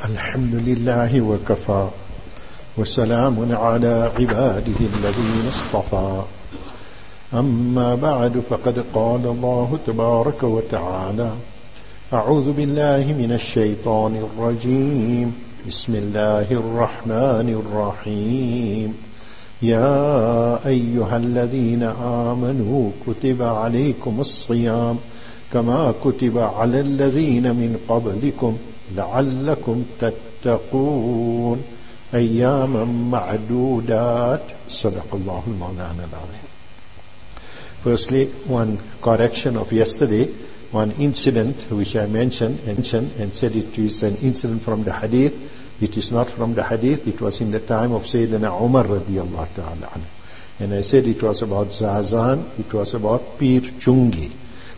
الحمد لله وكفى وسلام على عباده الذين اصطفى أما بعد فقد قال الله تبارك وتعالى أعوذ بالله من الشيطان الرجيم بسم الله الرحمن الرحيم يا أيها الذين آمنوا كتب عليكم الصيام كما كتب على الذين من قبلكم لعلكم تتقون أياما معدودات صدق الله المولانا العظيم. Firstly, one correction of yesterday, one incident which I mentioned and said it is an incident from the hadith. It is not from the hadith. It was in the time of Sayyidina Umar radiyallahu ta'ala anhu. And I said it was about Zazan, it was about Pir Chungi.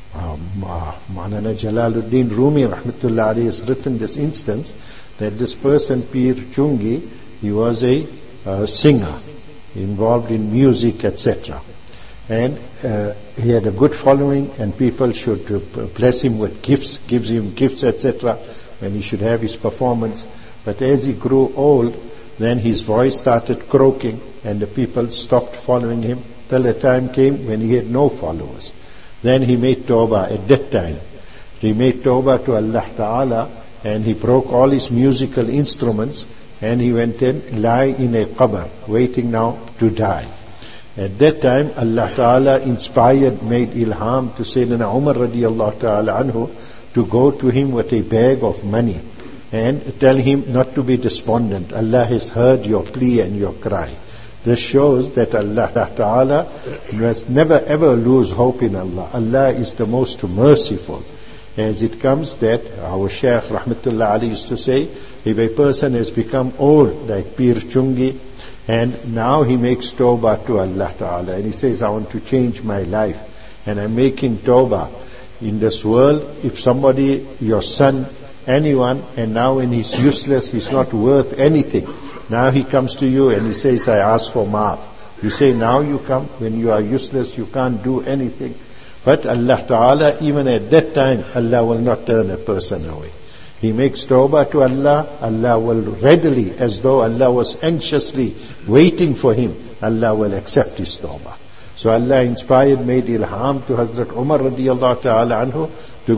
Maulana Jalaluddin Rumi rahmatullah alayhi has written this instance that this person Pir Chungi, he was a singer involved in music, etc. And he had a good following, and people should bless him with gifts, gives him gifts, etc. when he should have his performance. But as he grew old, then his voice started croaking, and the people stopped following him till the time came when he had no followers. Then he made tawbah at that time. He made tawbah to Allah Ta'ala, and he broke all his musical instruments, and he went and lie in a qabr, waiting now to die. At that time, Allah Ta'ala inspired, made ilham to Sayyidina Umar radiyallahu ta'ala anhu to go to him with a bag of money and tell him not to be despondent. Allah has heard your plea and your cry. This shows that Allah Ta'ala must never ever lose hope in Allah. Allah is the most merciful. As it comes that our Shaykh Rahmatullah Ali used to say, if a person has become old like Pir Chungi, and now he makes tawbah to Allah Ta'ala, and he says, I want to change my life, and I'm making tawbah. In this world, if somebody, your son, anyone, and now when he's useless, he's not worth anything, now he comes to you and he says, I ask for maaf. You say, now you come, when you are useless, you can't do anything. But Allah Ta'ala, even at that time, Allah will not turn a person away. He makes tawbah to Allah, Allah will readily, as though Allah was anxiously waiting for him, Allah will accept his tawbah. So Allah inspired, made ilham to Hazrat Umar radiyallahu ta'ala anhu to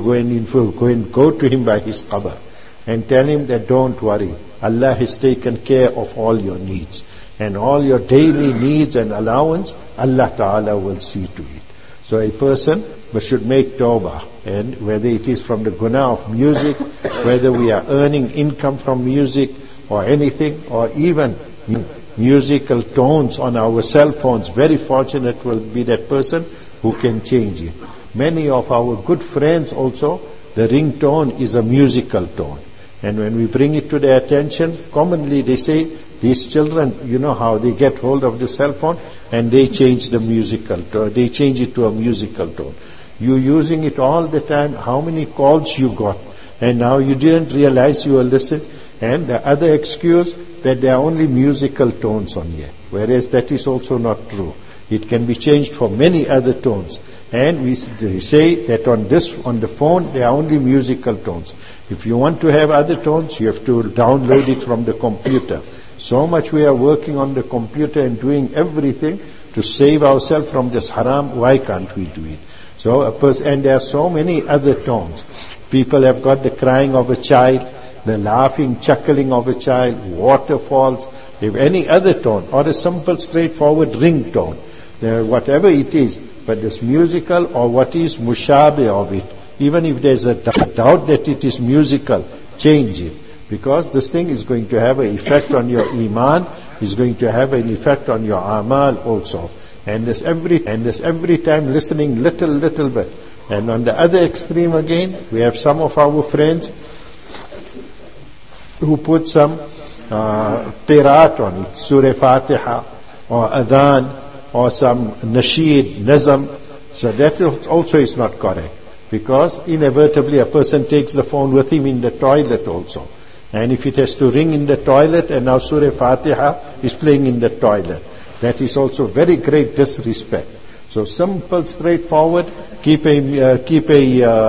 go to him by his qabr and tell him that don't worry, Allah has taken care of all your needs, and all your daily needs and allowance, Allah Ta'ala will see to it. So a person should make tawbah, and whether it is from the guna of music, whether we are earning income from music or anything, or even musical tones on our cell phones, very fortunate will be that person who can change it. Many of our good friends also, the ringtone is a musical tone. And when we bring it to their attention, commonly they say, these children, you know how they get hold of the cell phone and they change the musical tone, they change it to a musical tone. You using it all the time, how many calls you got, and now you didn't realize you were listening. And the other excuse that there are only musical tones on here, whereas that is also not true. It can be changed for many other tones. And we say that on the phone there are only musical tones. If you want to have other tones, you have to download it from the computer. So much we are working on the computer and doing everything to save ourselves from this haram. Why can't we do it? So and there are so many other tones. People have got the crying of a child, the laughing, chuckling of a child, waterfalls, if any other tone, or a simple, straightforward ringtone, whatever it is. But this musical, or what is mushabih of it, even if there's a doubt that it is musical, change it. Because this thing is going to have an effect on your iman, is going to have an effect on your amal also. And this every time listening little bit. And on the other extreme again, we have some of our friends who put some qiraat on it, Surah Fatiha or Adhan or some nasheed, nazam. So that also is not correct, because inevitably a person takes the phone with him in the toilet also. And if it has to ring in the toilet, and now Surah Fatiha is playing in the toilet, that is also very great disrespect. So simple, straightforward, keep a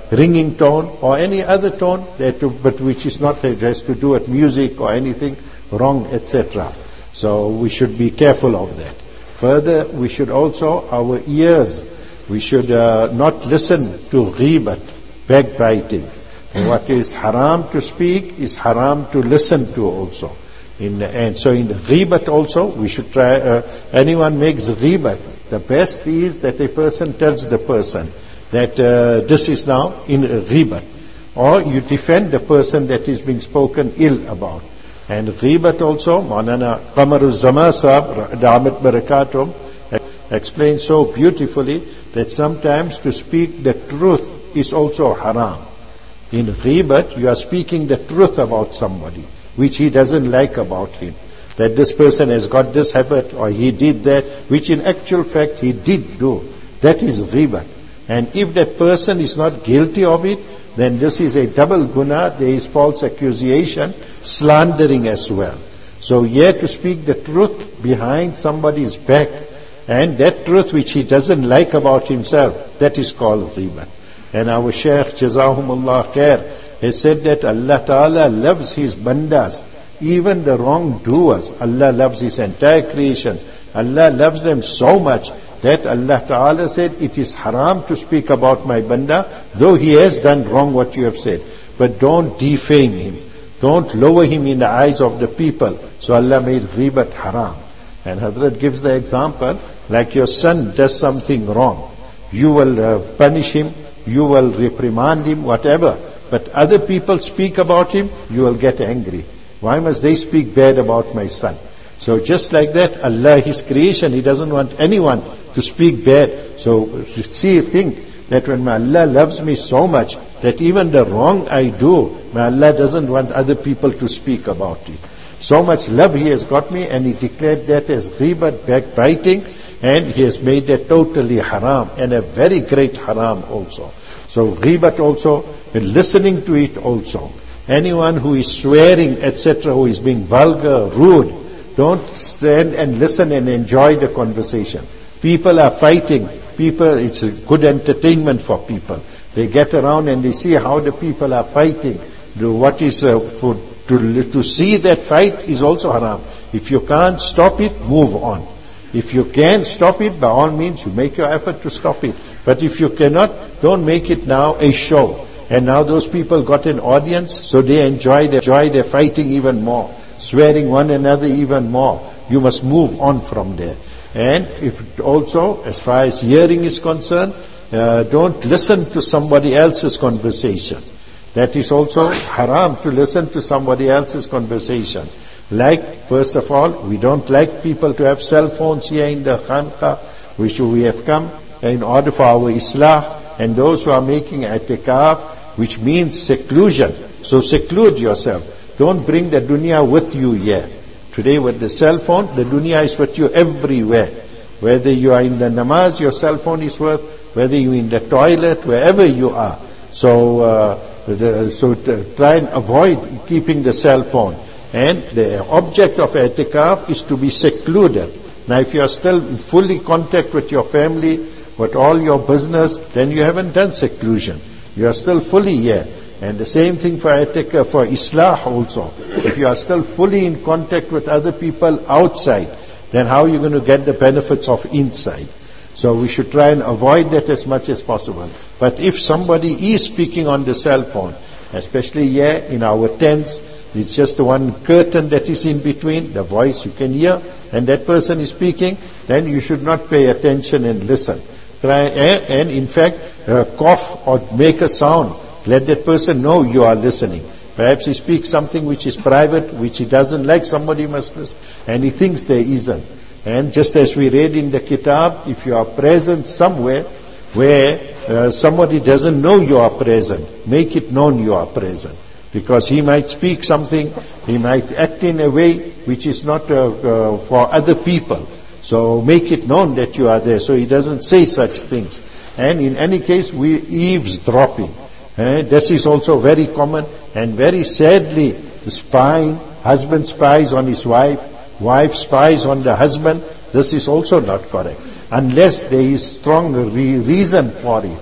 ringing tone or any other tone, but which is not has to do with music or anything wrong, etc. So we should be careful of that. Further, we should also, our ears, we should not listen to ghibat, backbiting. What is haram to speak is haram to listen to also. And so in ghibat also, we should try, anyone makes ghibat, the best is that a person tells the person that this is now in ghibat. Or you defend the person that is being spoken ill about. And ghibat also, Maulana Qamaruz Zaman Sahab, Damat Barakatum, explains so beautifully that sometimes to speak the truth is also haram. In ghibat, you are speaking the truth about somebody, which he doesn't like about him. That this person has got this habit, or he did that, which in actual fact he did do. That is ghibat. And if that person is not guilty of it, then this is a double guna, there is false accusation, slandering as well. So here to speak the truth behind somebody's back, and that truth which he doesn't like about himself, that is called ghibat. And our Shaykh, Jazahumullah Khair, has said that Allah Ta'ala loves His bandas, even the wrongdoers. Allah loves His entire creation. Allah loves them so much that Allah Ta'ala said, it is haram to speak about my banda, though he has done wrong what you have said. But don't defame him. Don't lower him in the eyes of the people. So Allah made ghibat haram. And Hazrat gives the example, like your son does something wrong. You will punish him, you will reprimand him, whatever. But other people speak about him, you will get angry. Why must they speak bad about my son? So just like that, Allah, His creation, He doesn't want anyone to speak bad. So think that when my Allah loves me so much, that even the wrong I do, my Allah doesn't want other people to speak about it. So much love He has got me, and He declared that as ghibat, backbiting, and He has made that totally haram, and a very great haram also. So ghibat also, and listening to it also. Anyone who is swearing, etc., who is being vulgar, rude, don't stand and listen and enjoy the conversation. People are fighting. It's a good entertainment for people. They get around and they see how the people are fighting. To see that fight is also haram. If you can't stop it, move on. If you can stop it, by all means, you make your effort to stop it. But if you cannot, don't make it now a show. And now those people got an audience, so they enjoy their fighting even more, swearing one another even more. You must move on from there. And if also, as far as hearing is concerned, don't listen to somebody else's conversation. That is also haram, to listen to somebody else's conversation. Like, first of all, we don't like people to have cell phones here in the khanqa, which we have come in order for our islah, and those who are making i'tikaf, which means seclusion. So seclude yourself. Don't bring the dunya with you here. Today with the cell phone, the dunya is with you everywhere. Whether you are in the namaz, your cell phone is with, whether you are in the toilet, wherever you are. So try and avoid keeping the cell phone. And the object of i'tikaf is to be secluded. Now if you are still in fully contact with your family, with all your business, then you haven't done seclusion. You are still fully here. And the same thing for i'tikaf, for islah also. If you are still fully in contact with other people outside, then how are you going to get the benefits of inside? So we should try and avoid that as much as possible. But if somebody is speaking on the cell phone, especially here in our tents, it's just one curtain that is in between, the voice you can hear, and that person is speaking, then you should not pay attention and listen. Try and in fact cough or make a sound. Let that person know you are listening. Perhaps he speaks something which is private, which he doesn't like, somebody must listen, and he thinks there isn't. And just as we read in the kitab, if you are present somewhere where somebody doesn't know you are present, make it known you are present. Because he might speak something, he might act in a way which is not for other people. So make it known that you are there, so he doesn't say such things. And in any case, we eavesdropping. This is also very common, and very sadly, the spying, husband spies on his wife, wife spies on the husband. This is also not correct, unless there is strong reason for it.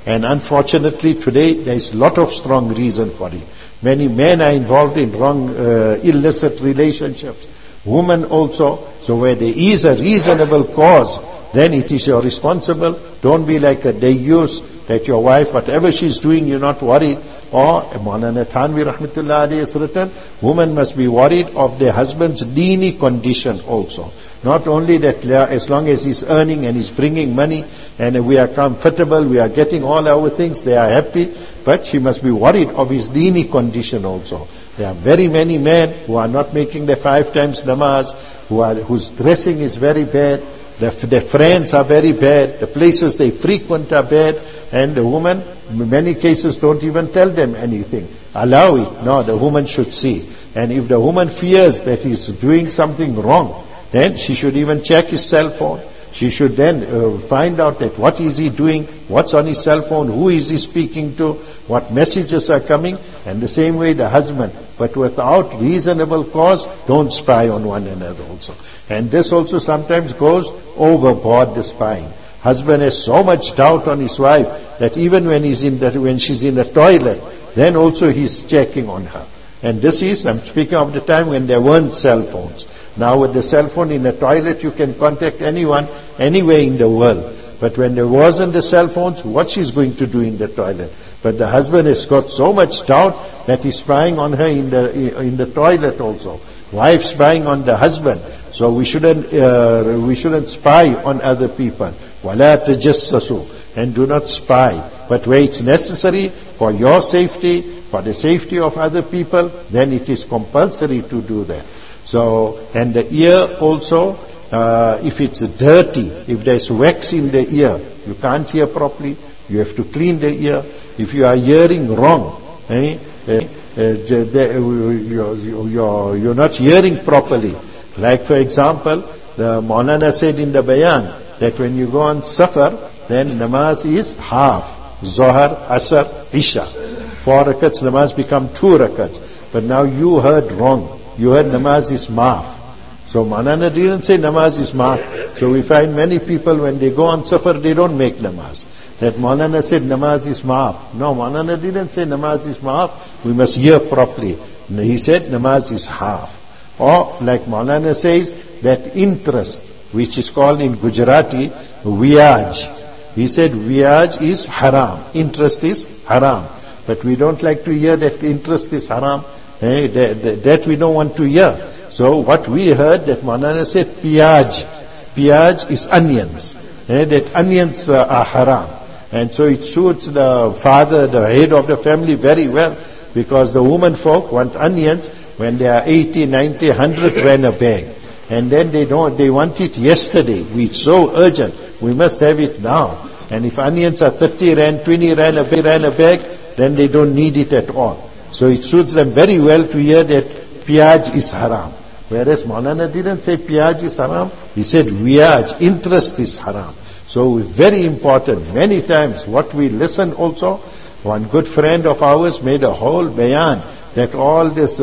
And unfortunately today there is a lot of strong reason for it. Many men are involved in wrong, illicit relationships. Women also. So where there is a reasonable cause, then it is your responsible. Don't be like a deyyus, that your wife, whatever she's doing, you're not worried. Or Maulana Thanvi Rahmatullah Alayhi has written, women must be worried of their husband's dini condition also. Not only that as long as he's earning and he's bringing money and we are comfortable, we are getting all our things, they are happy, but she must be worried of his dini condition also. There are very many men who are not making their 5 times namaz, whose dressing is very bad, their friends are very bad, the places they frequent are bad, and the woman, in many cases, don't even tell them anything. Allow it. No, the woman should see. And if the woman fears that he's doing something wrong, then she should even check his cell phone. She should then find out that what is he doing, what's on his cell phone, who is he speaking to, what messages are coming, and the same way the husband. But without reasonable cause, don't spy on one another also. And this also sometimes goes overboard, the spying. Husband has so much doubt on his wife that even when she's in the toilet, then also he's checking on her. And this is, I'm speaking of the time when there weren't cell phones. Now with the cell phone in the toilet, you can contact anyone, anywhere in the world. But when there wasn't the cell phones, what she's going to do in the toilet? But the husband has got so much doubt that he's spying on her in the toilet also. Wife spying on the husband. So we shouldn't spy on other people. وَلَا تَجَسَّسُوا. And do not spy. But where it's necessary for your safety, for the safety of other people, then it is compulsory to do that. So, and the ear also, if it's dirty, if there's wax in the ear, you can't hear properly, you have to clean the ear. If you are hearing wrong, you're not hearing properly. Like for example, the Maulana said in the Bayan, that when you go on Safar, then namaz is half. Zohar, Asr, Isha. 4 rakats namaz become 2 rakats. But now you heard wrong. You heard namaz is maaf. So Maulana didn't say namaz is maaf. So we find many people when they go on Safar, they don't make namaz. That Maulana said namaz is maaf. No, Maulana didn't say namaz is maaf. We must hear properly. He said namaz is half. Or like Maulana says, that interest, which is called in Gujarati, viyaj. He said viyaj is haram. Interest is haram. But we don't like to hear that interest is haram. That we don't want to hear. So what we heard, that Maulana said piyaj. Piyaj is onions. That onions are haram. And so it suits the father, the head of the family very well. Because the women folk want onions when they are 80, 90, 100 rand a bag. And then they want it yesterday. It's so urgent. We must have it now. And if onions are 30 rand, 20 rand a bag, then they don't need it at all. So it suits them very well to hear that piyaj is haram. Whereas Maulana didn't say piyaj is haram. He said viyaj, interest is haram. So very important. Many times what we listen also, one good friend of ours made a whole bayan that all this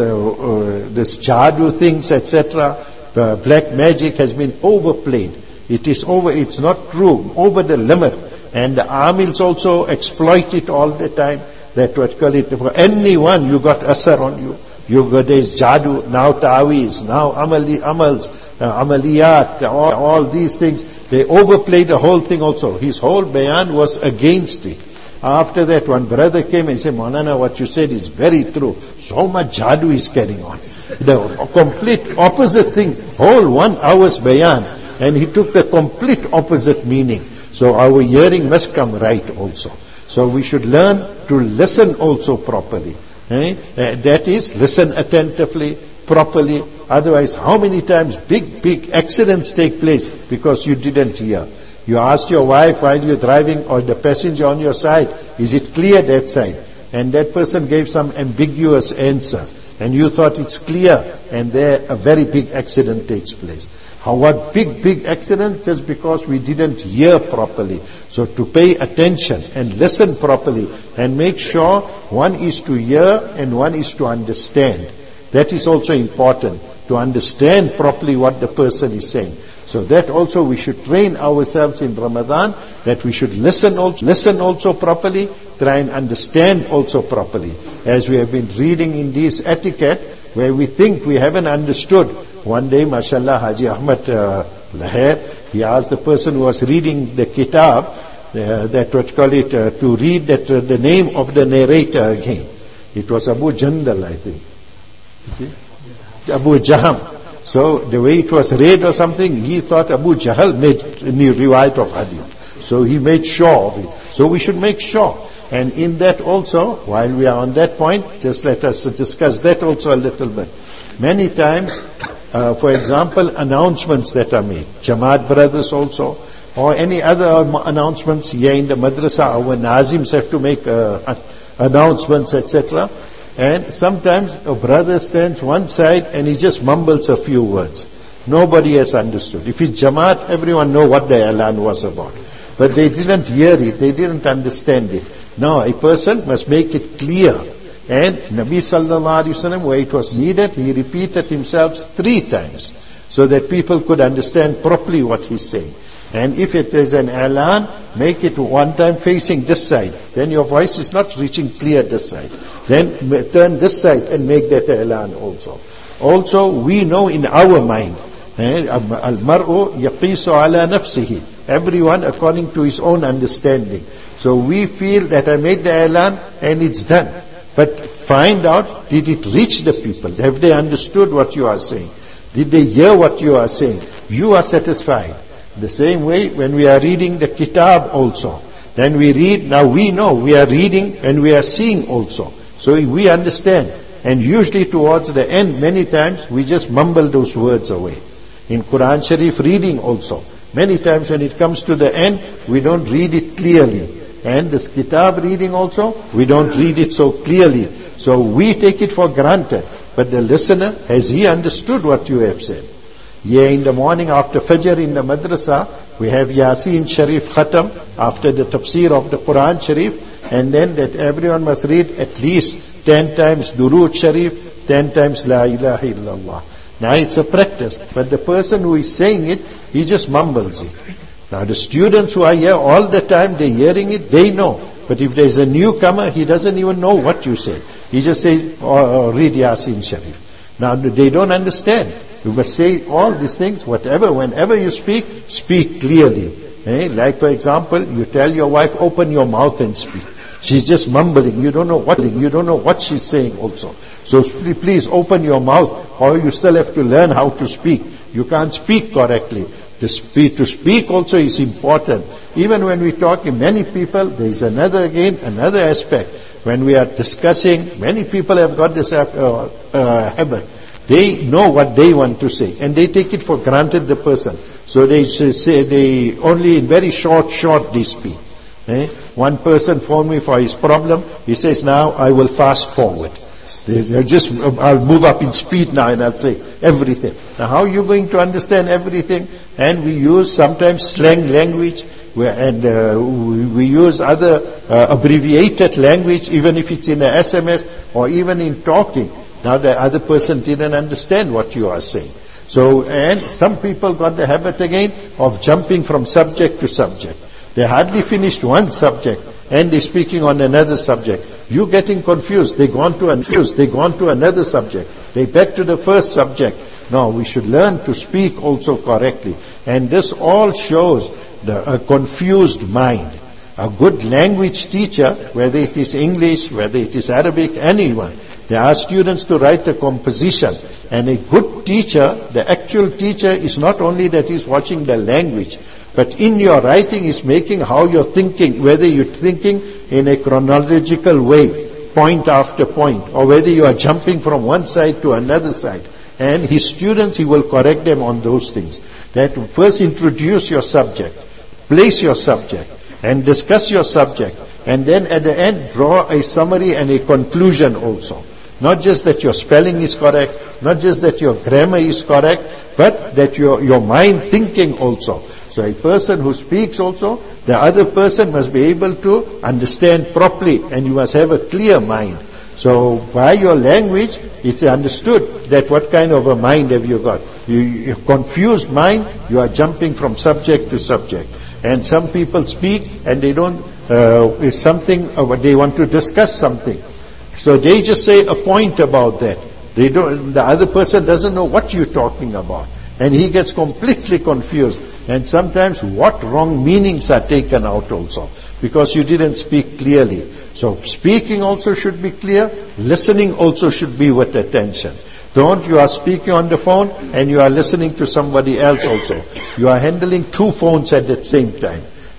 jadoo things, etc., black magic has been overplayed. It's not true, over the limit. And the amils also exploit it all the time. That what call it, for anyone you got asar on you. There's jadoo, now ta'awiz, now amals, amaliyat, all these things. They overplayed the whole thing also. His whole bayan was against it. After that, one brother came and said, Maulana, what you said is very true. So much jadoo is carrying on. The complete opposite thing. Whole 1 hour's bayan. And he took the complete opposite meaning. So our hearing must come right also. So we should learn to listen also properly. That is, listen attentively, properly. Otherwise, how many times big accidents take place because you didn't hear. You asked your wife while you're driving or the passenger on your side, is it clear that side? And that person gave some ambiguous answer. And you thought it's clear. And there a very big accident takes place. What big accident? Just because we didn't hear properly. So to pay attention and listen properly and make sure one is to hear and one is to understand. That is also important. To understand properly what the person is saying. So that also we should train ourselves in Ramadan, that we should listen also properly, try and understand also properly. As we have been reading in this etiquette, where we think we haven't understood. One day, mashallah, Haji Ahmad Lahir, he asked the person who was reading the kitab, to read the name of the narrator again. It was Abu Jandal, I think. Abu Jaham. So the way it was read or something, he thought Abu Jahal made new riwayat of hadith. So he made sure of it. So we should make sure. And in that also, while we are on that point, just let us discuss that also a little bit. Many times, for example, announcements that are made, Jamaat brothers also, or any other announcements here in the madrasa, our nazims have to make announcements, etc. And sometimes a brother stands one side and he just mumbles a few words. Nobody has understood. If it's Jamaat, everyone know what the Elan was about. But they didn't hear it, they didn't understand it. Now a person must make it clear. And Nabi sallallahu alaihi wasallam, where it was needed, he repeated himself 3 times, so that people could understand properly what he's saying. And if it is an Elan, make it one time facing this side. Then your voice is not reaching clear this side. Then turn this side and make that Elan also. Also, we know in our mind, Al-mar'u yaqisu ala nafsihi. Everyone according to his own understanding. So we feel that I made the Elan and it's done. But find out, did it reach the people? Have they understood what you are saying? Did they hear what you are saying? You are satisfied. The same way when we are reading the kitab also. Then we read, now we know we are reading and we are seeing also. So we understand. And usually towards the end, many times, we just mumble those words away. In Quran Sharif reading also. Many times when it comes to the end, we don't read it clearly. And this kitab reading also, we don't read it so clearly. So we take it for granted. But the listener, has he understood what you have said? Yeah, in the morning after Fajr in the madrasa, we have Yasin Sharif Khatam after the tafsir of the Quran Sharif, and then that everyone must read at least 10 times Durood Sharif, 10 times La ilaha illallah. Now it's a practice, but the person who is saying it, he just mumbles it. Now the students who are here all the time, they're hearing it, they know. But if there's a newcomer, he doesn't even know what you say. He just says, read Yasin Sharif. Now they don't understand. You must say all these things, whenever you speak clearly. Like for example, you tell your wife, open your mouth and speak. She's just mumbling. You don't know what she's saying also. So please open your mouth, or you still have to learn how to speak. You can't speak correctly. To speak also is important. Even when we talk in many people, there is another aspect. When we are discussing, many people have got this habit. They know what they want to say, and they take it for granted, the person. So they say, they only in very short they speak. One person phoned me for his problem. He says, now I will fast forward. I'll move up in speed now and I'll say everything. Now how are you going to understand everything? And we use sometimes slang language, and we use other abbreviated language, even if it's in a SMS or even in talking. Now the other person didn't understand what you are saying. So, and some people got the habit again of jumping from subject to subject. They hardly finished one subject and they're speaking on another subject. You getting confused, they gone to another subject. They back to the first subject. No, we should learn to speak also correctly. And this all shows a confused mind. A good language teacher, whether it is English, whether it is Arabic, anyone, they ask students to write a composition. And a good teacher, the actual teacher, is not only that he's watching the language, but in your writing is making how you're thinking, whether you're thinking in a chronological way, point after point, or whether you are jumping from one side to another side. And his students, he will correct them on those things. That first introduce your subject, place your subject, and discuss your subject, and then at the end draw a summary and a conclusion also. Not just that your spelling is correct, not just that your grammar is correct, but that your mind thinking also. So a person who speaks also, the other person must be able to understand properly, and you must have a clear mind. So by your language, it's understood that what kind of a mind have you got. You confused mind, you are jumping from subject to subject. And some people speak and they don't, it's something, they want to discuss something. So they just say a point about that. The other person doesn't know what you're talking about. And he gets completely confused. And sometimes what wrong meanings are taken out also, because you didn't speak clearly. So speaking also should be clear, listening also should be with attention. Don't you are speaking on the phone and you are listening to somebody else also. You are handling two phones at the same time.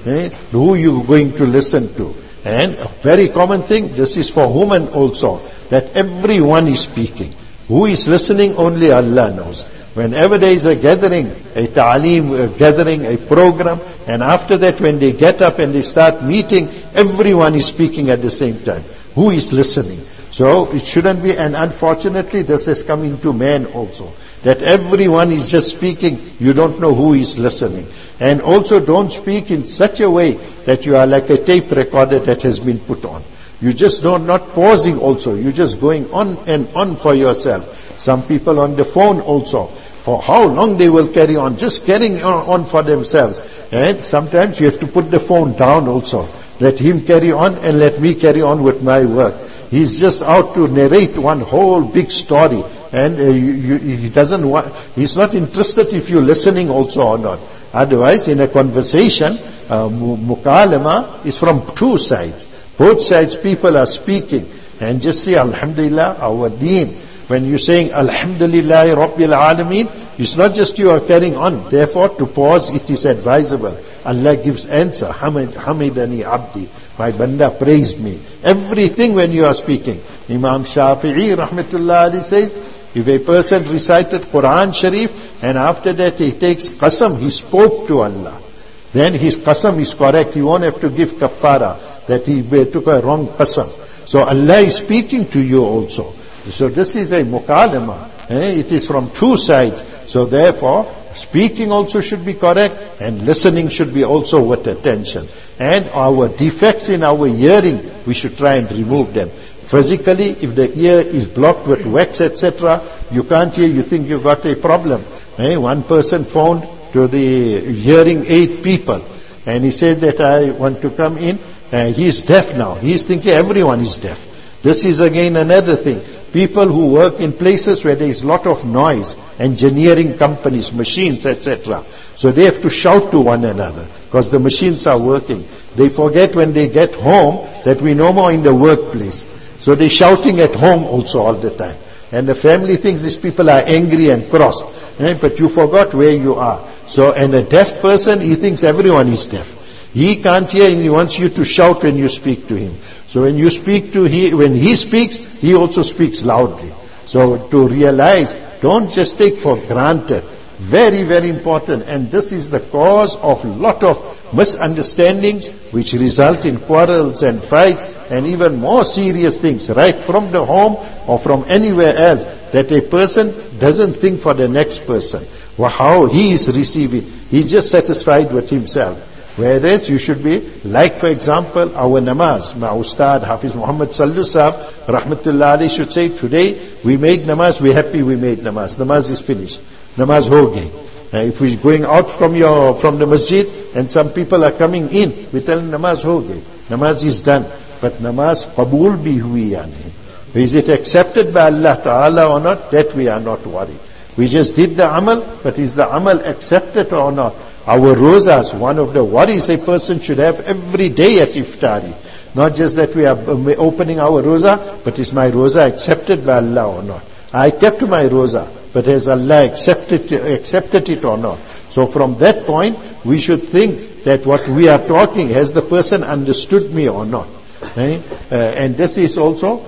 Who you going to listen to? And a very common thing, this is for women also, that everyone is speaking. Who is listening? Only Allah knows. Whenever there is a gathering, a ta'aleem, a gathering, a program, and after that when they get up and they start meeting, everyone is speaking at the same time. Who is listening? So it shouldn't be, and unfortunately this has come into man also, that everyone is just speaking, you don't know who is listening. And also don't speak in such a way that you are like a tape recorder that has been put on. You just not pausing also, you're just going on and on for yourself. Some people on the phone also, for how long they will carry on, just carrying on for themselves. And sometimes you have to put the phone down also. Let him carry on and let me carry on with my work. He's just out to narrate one whole big story. And he doesn't want, he's not interested if you're listening also or not. Otherwise, in a conversation, mukalama is from two sides. Both sides people are speaking. And just say, Alhamdulillah, our deen. When you're saying Alhamdulillah Rabbil Alameen, it's not just you are carrying on. Therefore, to pause, it is advisable. Allah gives answer. Hamidani Abdi. My banda praised me. Everything when you are speaking. Imam Shafi'i Rahmatullah Ali says, if a person recited Quran Sharif and after that he takes qasam, he spoke to Allah, then his qasam is correct. He won't have to give kaffara that he took a wrong qasam. So Allah is speaking to you also. So this is a mukalama. It is from two sides. So therefore, speaking also should be correct and listening should be also with attention. And our defects in our hearing, we should try and remove them. Physically, if the ear is blocked with wax, etc., you can't hear, you think you got a problem. One person phoned to the hearing aid people and he said that I want to come in. He is deaf now. He is thinking everyone is deaf. This is again another thing. People who work in places where there is a lot of noise, engineering companies, machines, etc. So they have to shout to one another because the machines are working. They forget when they get home that we're no more in the workplace. So they're shouting at home also all the time. And the family thinks these people are angry and cross. But you forgot where you are. So, and a deaf person, he thinks everyone is deaf. He can't hear and he wants you to shout when you speak to him. So when you speak to when he speaks, he also speaks loudly. So to realize, don't just take for granted. Very, very important. And this is the cause of a lot of misunderstandings which result in quarrels and fights and even more serious things, right from the home or from anywhere else, that a person doesn't think for the next person. How he is receiving. He's just satisfied with himself. Whereas you should be, like for example, our namaz. My Ustad Hafiz Muhammad Sallu Sahab, Rahmatullah Ali, should say, today we made namaz, we're happy we made namaz. Namaz is finished. Namaz ho gayi. If we're going out from the masjid and some people are coming in, we tell them namaz ho gayi. Namaz is done. But namaz qabool bhi hui ya nahi. Is it accepted by Allah Ta'ala or not? That we are not worried. We just did the amal, but is the amal accepted or not? Our rozas, one of the worries a person should have every day at iftari. Not just that we are opening our roza, but is my roza accepted by Allah or not? I kept my roza, but has Allah accepted it or not? So from that point, we should think that what we are talking, has the person understood me or not? And this is also,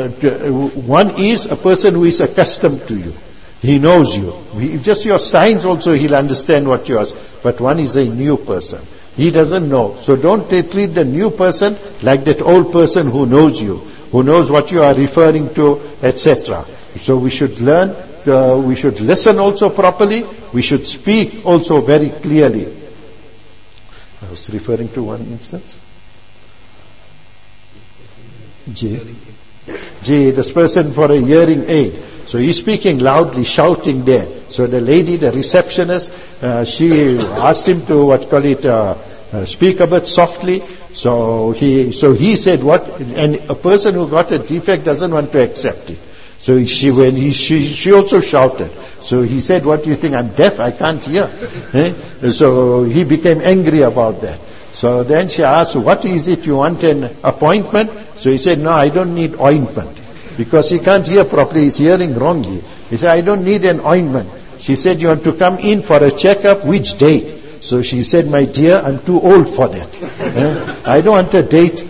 one is a person who is accustomed to you. He knows you. Just your signs also he'll understand what you ask. But one is a new person. He doesn't know. So don't treat the new person like that old person who knows you, who knows what you are referring to, etc. So we should learn, we should listen also properly, we should speak also very clearly. I was referring to one instance. Gee, this person for a hearing aid. So he's speaking loudly, shouting there. So the lady, the receptionist, she asked him to, speak a bit softly. So he said what, and a person who got a defect doesn't want to accept it. So she also shouted. So he said, what do you think, I'm deaf, I can't hear. So he became angry about that. So then she asked, what is it, you want an appointment? So he said, no, I don't need ointment. Because he can't hear properly, he's hearing wrongly. He said, I don't need an ointment. She said, you want to come in for a checkup, which date? So she said, my dear, I'm too old for that. I don't want a date,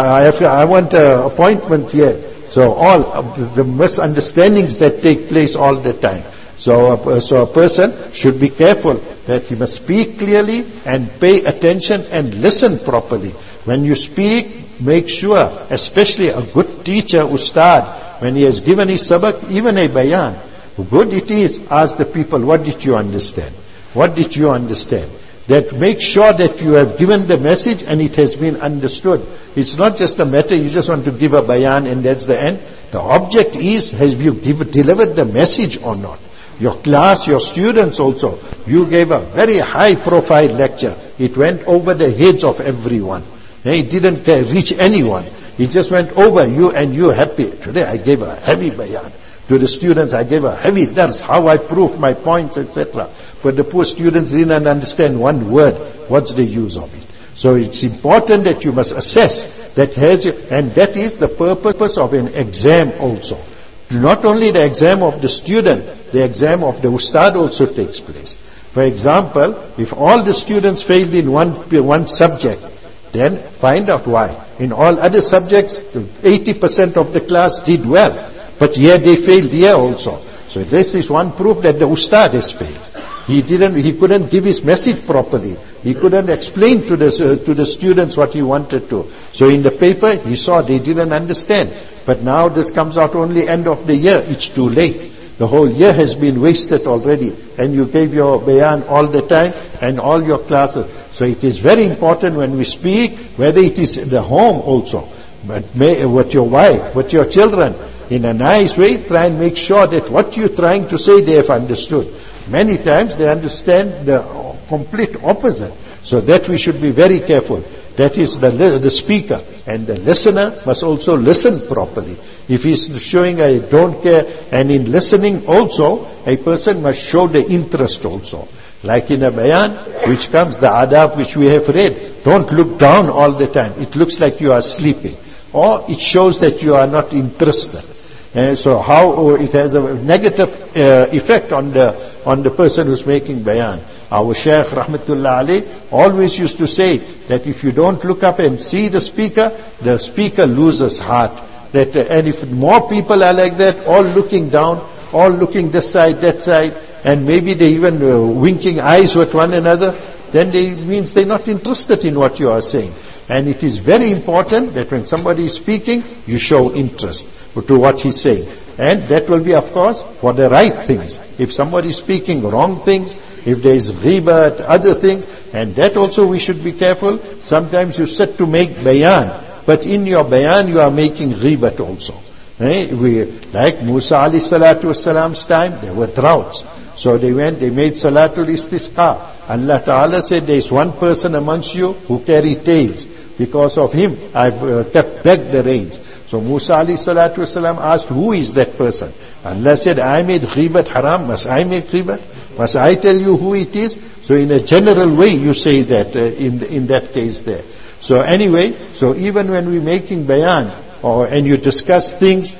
I want an appointment here. So all the misunderstandings that take place all the time. So a person should be careful that he must speak clearly and pay attention and listen properly. When you speak, make sure, especially a good teacher, ustad, when he has given his sabak, even a bayan, good it is, ask the people, what did you understand? What did you understand? That make sure that you have given the message and it has been understood. It's not just a matter you just want to give a bayan and that's the end. The object is, have you delivered the message or not? Your class, your students also, you gave a very high profile lecture. It went over the heads of everyone. It didn't reach anyone. It just went over you and you happy. Today I gave a heavy bayan. To the students I gave a heavy dars, how I proved my points, etc. But the poor students didn't understand one word. What's the use of it? So it's important that you must assess that and that is the purpose of an exam also. Not only the exam of the student, the exam of the ustad also takes place. For example, if all the students failed in one subject, then find out why. In all other subjects, 80% of the class did well. But here they failed here also. So this is one proof that the ustad has failed. He couldn't give his message properly. He couldn't explain to the students what he wanted to. So in the paper, he saw they didn't understand. But now this comes out only end of the year. It's too late. The whole year has been wasted already. And you gave your bayan all the time and all your classes. So it is very important when we speak, whether it is the home also, but with your wife, with your children, in a nice way, try and make sure that what you're trying to say they have understood. Many times they understand the complete opposite. So that we should be very careful. That is the speaker. And the listener must also listen properly. If he's showing a don't care, and in listening also, a person must show the interest also. Like in a bayan, which comes the adab which we have read. Don't look down all the time. It looks like you are sleeping. Or it shows that you are not interested. So how it has a negative effect on the person who's making bayan. Our Shaykh Rahmatullah Alayh always used to say that if you don't look up and see the speaker loses heart. And if more people are like that, all looking down, all looking this side, that side, and maybe they even winking eyes with one another, then means they're not interested in what you are saying. And it is very important that when somebody is speaking, you show interest to what he's saying. And that will be, of course, for the right things. If somebody is speaking wrong things, if there is ghibat, other things, and that also we should be careful. Sometimes you sit to make bayan, but in your bayan you are making ghibat also. Like Musa alayhi salatu wasalam's time, there were droughts. So they made Salatul Istisqa. Allah Ta'ala said, there is one person amongst you who carry tails. Because of him, I've kept back the rains. So Musa alayhi salatu wasalam asked, who is that person? Allah said, I made ghibat haram. Must I make ghibat? Must I tell you who it is? So in a general way, you say that in that case there. So anyway, so even when we're making bayan, and you discuss things,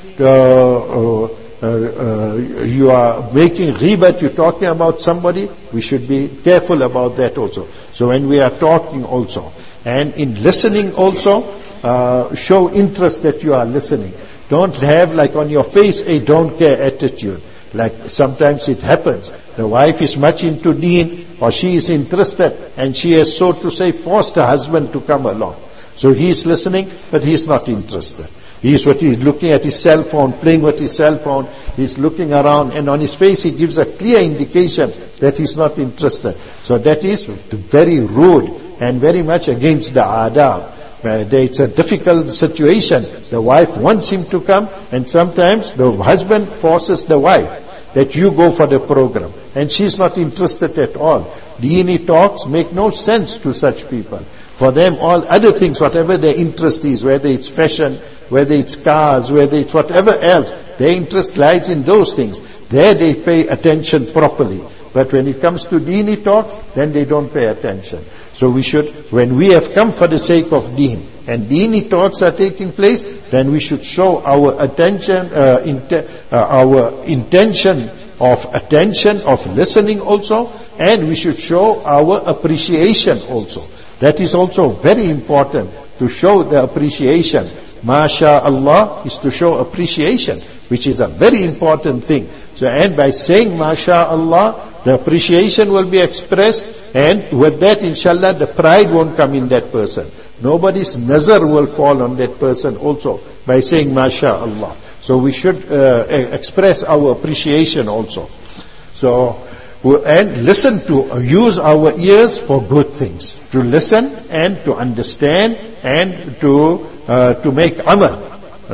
you are making ghibat, you're talking about somebody, we should be careful about that also. So when we are talking also, and in listening also, show interest that you are listening. Don't have like on your face a don't care attitude. Like sometimes it happens, the wife is much into deen, or she is interested, and she has, so to say, forced her husband to come along. So he is listening, but he is not interested. He's looking at his cell phone, playing with his cell phone. He's looking around, and on his face he gives a clear indication that he's not interested. So that is very rude and very much against the adab. it's a difficult situation. The wife wants him to come, and sometimes the husband forces the wife that you go for the program, and she's not interested at all. Deeni talks make no sense to such people. For them, all other things, whatever their interest is, whether it's fashion, whether it's cars, whether it's whatever else, their interest lies in those things. There they pay attention properly. But when it comes to Deeni talks, then they don't pay attention. So we should, when we have come for the sake of Deen, and Deeni talks are taking place, then we should show our attention, our intention of attention, of listening also, and we should show our appreciation also. That is also very important, to show the appreciation. MashaAllah is to show appreciation, which is a very important thing. So, and by saying MashaAllah, the appreciation will be expressed, and with that, inshallah, the pride won't come in that person. Nobody's nazar will fall on that person also by saying MashaAllah. So we should express our appreciation also. So, and listen to, use our ears for good things. To listen and to understand and to make amal.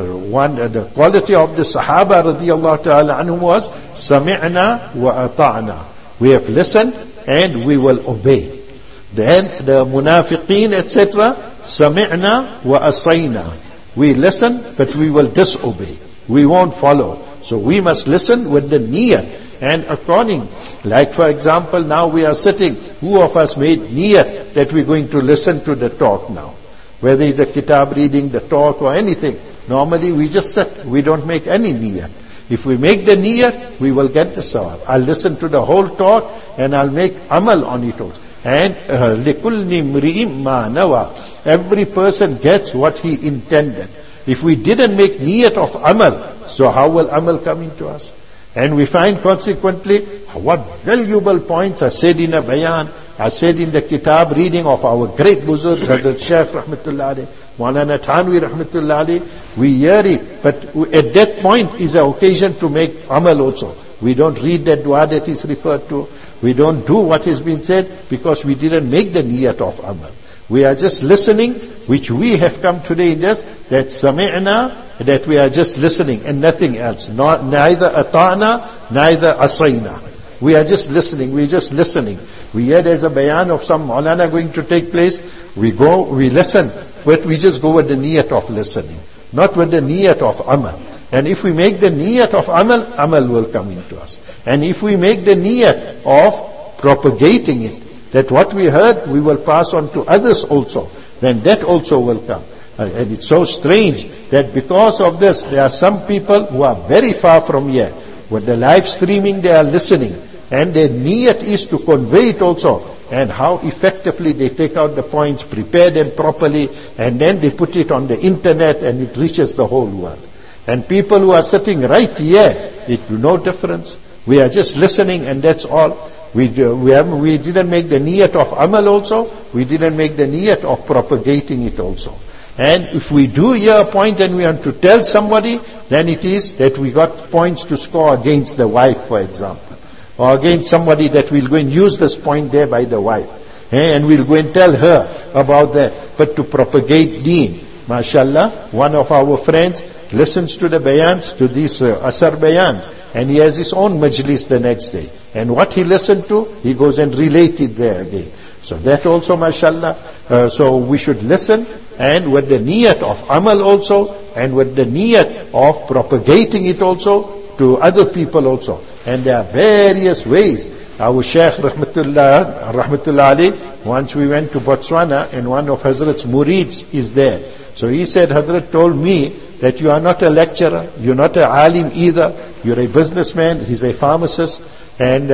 The quality of the Sahaba radiyallahu ta'ala anhum was Sami'na wa ata'na. We have listened and we will obey. Then the munafiqeen etc. Sami'na wa asayna. We listen but we will disobey. We won't follow. So we must listen with the niyat. And according, like for example, now we are sitting, who of us made niyat that we're going to listen to the talk now? Whether it's a kitab reading, the talk or anything. Normally we just sit, we don't make any niyat. If we make the niyat, we will get the sawab. I'll listen to the whole talk and I'll make amal on it also. And لِكُلِّ مْرِئٍ مَا نَوَى. Every person gets what he intended. If we didn't make niyat of amal, so how will amal come into us? And we find consequently what valuable points are said in a bayan, are said in the kitab reading of our great Buzurg, Hazrat Shaykh Rahmatullah Alayh, Maulana Thanwi Rahmatullah Alayh. We hear it, but at that point is an occasion to make amal also. We don't read that dua that is referred to. We don't do what has been said because we didn't make the niyat of amal. We are just listening, which we have come today in this, that sami'na, that we are just listening and nothing else. Neither ata'na, neither asayna. We are just listening, we are just listening. We hear there's a bayan of some Maulana going to take place, we go, we listen, but we just go with the niyat of listening, not with the niyat of amal. And if we make the niyat of amal, amal will come into us. And if we make the niyat of propagating it, that what we heard we will pass on to others also, then that also will come. And it's so strange that because of this, there are some people who are very far from here. With the live streaming they are listening, and their niyat is to convey it also. And how effectively they take out the points, prepare them properly, and then they put it on the internet and it reaches the whole world. And people who are sitting right here, it no difference. We are just listening and that's all. We didn't make the niyat of amal also. We didn't make the niyat of propagating it also. And if we do hear a point and we want to tell somebody, then it is that we got points to score against the wife, for example. Or against somebody that we'll go and use this point there by the wife. And we'll go and tell her about that. But to propagate deen, mashallah, one of our friends listens to the bayans, to these asar bayans, and he has his own majlis the next day. And what he listened to, he goes and relate it there again. So that also, mashallah, so we should listen, and with the niyat of amal also, and with the niyat of propagating it also to other people also. And there are various ways. Our Shaykh Rahmatullah Alayh, once we went to Botswana, and one of Hazrat's murids is there. So he said, Hazrat told me that you are not a lecturer, you're not a alim either, you're a businessman, he's a pharmacist, and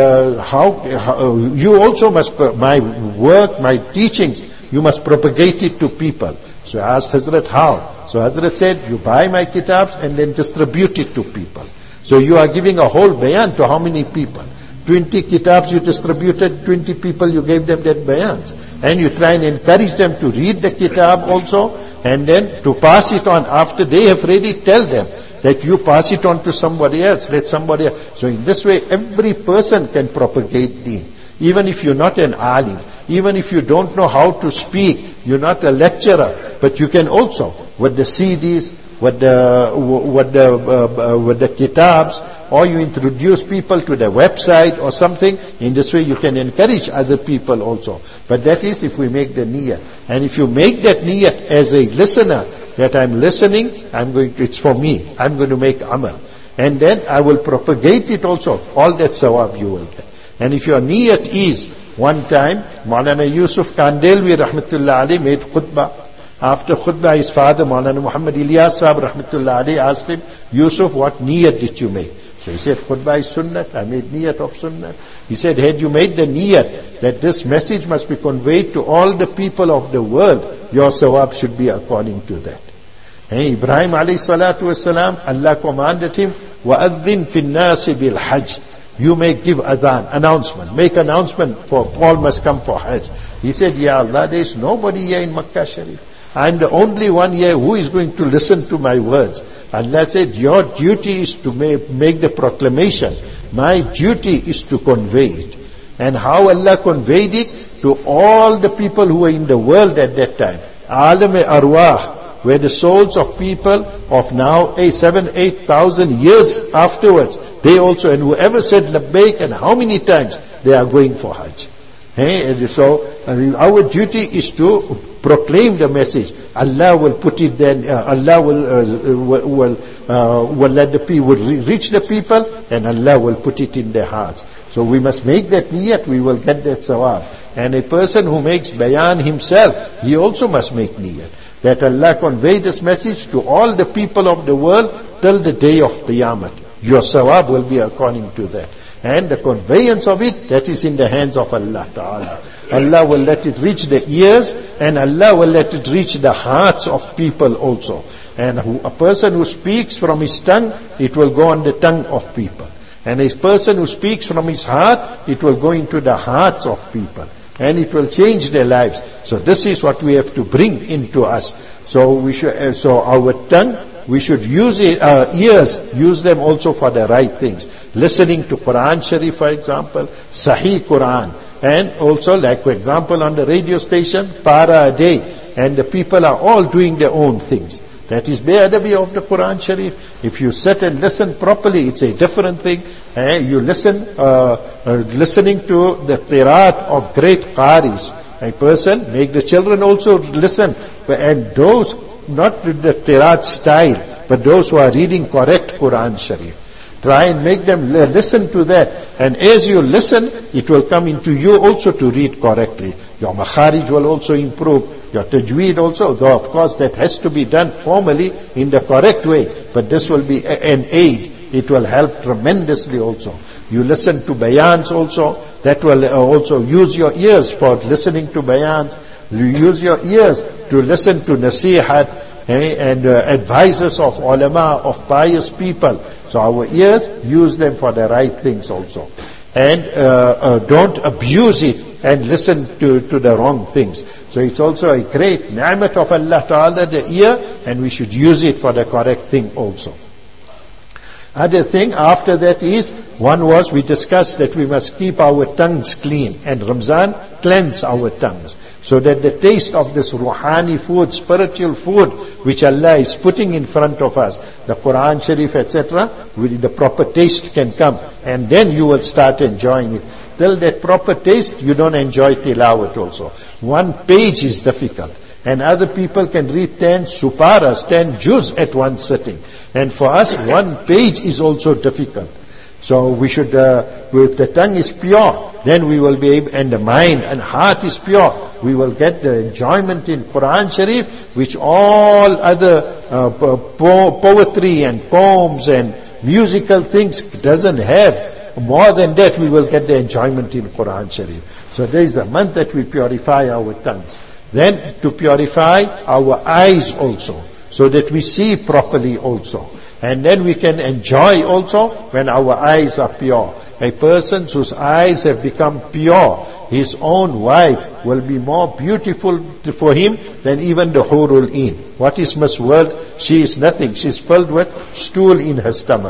you also must, my work, my teachings, you must propagate it to people. So I asked Hazrat how. So Hazrat said, you buy my kitabs and then distribute it to people. So you are giving a whole bayan to how many people? 20 kitabs you distributed, 20 people you gave them that bayans. And you try and encourage them to read the kitab also, and then to pass it on. After they have read it, tell them that you pass it on to somebody else, let somebody else. So in this way, every person can propagate deen. even if you're not an alim, even if you don't know how to speak, you're not a lecturer, but you can also, with the CDs, with the kitabs, or you introduce people to the website or something. In this way you can encourage other people also. But that is if we make the niyyah. And if you make that niyyah as a listener, that I'm listening, it's for me, I'm going to make amal. And then I will propagate it also. All that sawab you will get. And if your niyyat is, one time, Maulana Yusuf Kandelvi rahmatullah alayhi made khutbah. After khutbah, his father, Maulana Muhammad Ilyas Sahib rahmatullah alayhi, asked him, Yusuf, what niyyat did you make? So he said, khutbah is sunnat, I made niyyat of sunnat. He said, had you made the niyyat that this message must be conveyed to all the people of the world, your sawab should be according to that. And Ibrahim alayhi salatu wasalam, Allah commanded him, وَأَذِّن فِي النَّاسِ بِالْحَجِّ. You may give adhan, announcement, make announcement for all must come for Hajj. He said, Ya Allah, there is nobody here in Makkah Sharif. I am the only one here who is going to listen to my words. Allah said, your duty is to make the proclamation. My duty is to convey it. And how Allah conveyed it? To all the people who were in the world at that time. Alam-e-arwah, where the souls of people of now 7,000-8,000 years afterwards, they also, and whoever said labbaik and how many times, they are going for Hajj. So our duty is to proclaim the message. Allah will put it then, Allah will let the people, will reach the people, and Allah will put it in their hearts. So we must make that niyat, we will get that sawab. And a person who makes bayan himself, he also must make niyat. That Allah convey this message to all the people of the world till the day of Qiyamah. Your sawab will be according to that. And the conveyance of it, that is in the hands of Allah Ta'ala. Allah will let it reach the ears, and Allah will let it reach the hearts of people also. And a person who speaks from his tongue, it will go on the tongue of people. And a person who speaks from his heart, it will go into the hearts of people. And it will change their lives. So this is what we have to bring into us. So we should, so our tongue, we should use it, our ears, use them also for the right things. Listening to Quran Sharif, for example, Sahih Quran. And also, like for example, on the radio station, para a day. And the people are all doing their own things. That is be'adabi of the Quran Sharif. If you sit and listen properly, it's a different thing. You listen, listening to the qiraat of great qaris. A person, make the children also listen. And those, not with the qiraat style, but those who are reading correct Quran Sharif. Try and make them listen to that. And as you listen, it will come into you also to read correctly. Your makharij will also improve. Your tajweed also, though of course that has to be done formally in the correct way. But this will be an aid. It will help tremendously also. You listen to bayans also. That will also use your ears for listening to bayans. You use your ears to listen to nasihat and advices of ulama, of pious people. So our ears, use them for the right things also. And don't abuse it and listen to the wrong things. So it's also a great ni'mat of Allah Ta'ala, the ear, and we should use it for the correct thing also. Other thing after that is, one was we discussed that we must keep our tongues clean, and Ramzan cleanse our tongues, so that the taste of this ruhani food, spiritual food, which Allah is putting in front of us, the Quran Sharif, etc., the proper taste can come, and then you will start enjoying it. Till that proper taste, you don't enjoy tilawat also. One page is difficult. And other people can read 10 suparas, 10 juz at one sitting. And for us, one page is also difficult. So we should, if the tongue is pure, then we will be able, and the mind and heart is pure, we will get the enjoyment in Quran Sharif, which all other poetry and poems and musical things doesn't have. More than that, we will get the enjoyment in Quran Sharif. So there is a month that we purify our tongues. Then to purify our eyes also, so that we see properly also. And then we can enjoy also when our eyes are pure. A person whose eyes have become pure, his own wife will be more beautiful for him than even the Hurul Ain. What is Miss World? She is nothing. She is filled with stool in her stomach.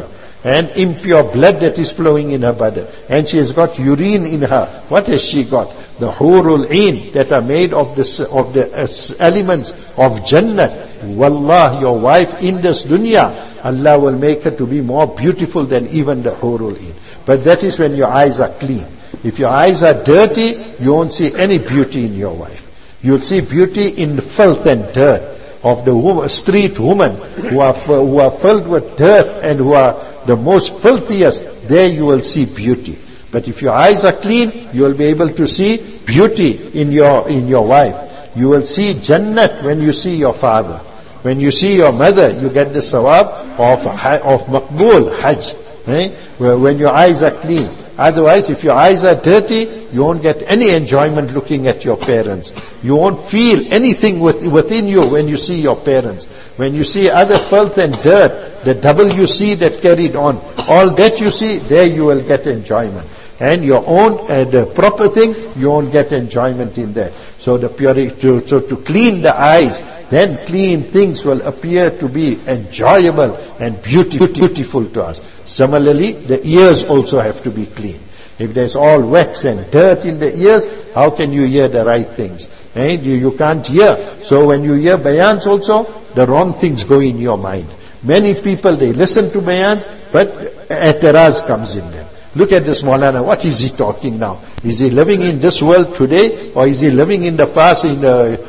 and impure blood that is flowing in her body, and she has got urine in her. What has she got? The hurul ain that are made of the elements of Jannah. Wallah, your wife in this dunya, Allah will make her to be more beautiful than even the hurul ain. But that is when your eyes are clean. If your eyes are dirty, you won't see any beauty in your wife. You'll see beauty in the filth and dirt of the street women who are filled with dirt and who are the most filthiest. There you will see beauty. But if your eyes are clean, you will be able to see beauty in your wife. You will see Jannat when you see your father. When you see your mother, you get the sawab of Maqbool Hajj. When your eyes are clean. Otherwise, if your eyes are dirty, you won't get any enjoyment looking at your parents. You won't feel anything within you when you see your parents. When you see other filth and dirt, the WC that carried on, all that you see, there you will get enjoyment. And your own proper thing, you won't get enjoyment in there. So to clean the eyes, then clean things will appear to be enjoyable and beautiful to us. Similarly, the ears also have to be clean. If there's all wax and dirt in the ears, how can you hear the right things? You can't hear. So when you hear bayans also, the wrong things go in your mind. Many people, they listen to bayans, but i'tiraz comes in them. Look at this Maulana, what is he talking now? Is he living in this world today, or is he living in the past, in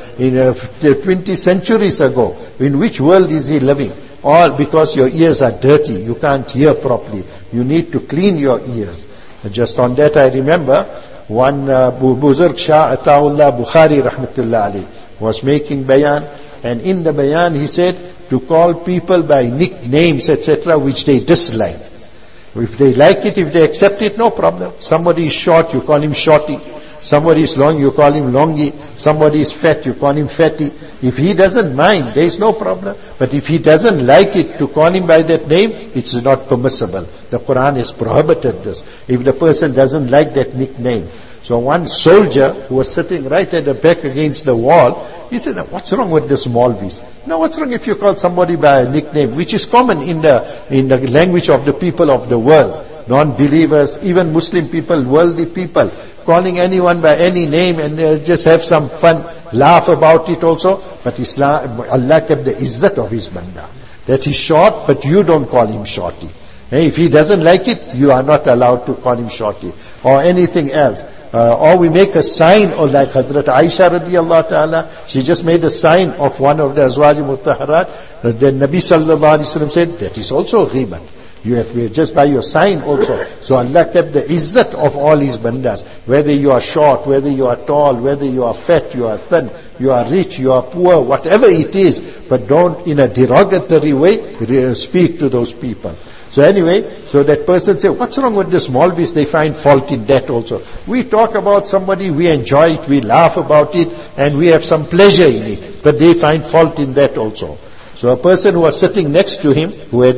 20 centuries ago? In which world is he living? All because your ears are dirty, you can't hear properly. You need to clean your ears. And just on that I remember, one Buzurg Shah Ataullah Bukhari Rahmatullah Ali was making bayan, and in the bayan he said to call people by nicknames etc. which they dislike. If they like it, if they accept it, no problem. Somebody is short, you call him shorty. Somebody is long, you call him longy. Somebody is fat, you call him fatty. If he doesn't mind, there is no problem. But if he doesn't like it to call him by that name, it's not permissible. The Quran has prohibited this. If the person doesn't like that nickname. So one soldier who was sitting right at the back against the wall, he said, what's wrong with this Maulvis? Now what's wrong if you call somebody by a nickname, which is common in the language of the people of the world, non-believers, even Muslim people, worldly people, calling anyone by any name and just have some fun, laugh about it also. But Allah kept the izzat of His banda. That he's short, but you don't call him shorty. If he doesn't like it, you are not allowed to call him shorty or anything else. Or we make a sign, or like Hazrat Aisha radiallahu ta'ala, she just made a sign of one of the Azwaj Mutahharat. The Nabi sallallahu alayhi wa sallam said, that is also ghibat. You have just by your sign also. So Allah kept the izzat of all His bandas. Whether you are short, whether you are tall, whether you are fat, you are thin, you are rich, you are poor, whatever it is. But don't in a derogatory way speak to those people. So anyway, so that person say, what's wrong with this Maulvis? They find fault in that also. We talk about somebody, we enjoy it, we laugh about it, and we have some pleasure in it. But they find fault in that also. So a person who was sitting next to him,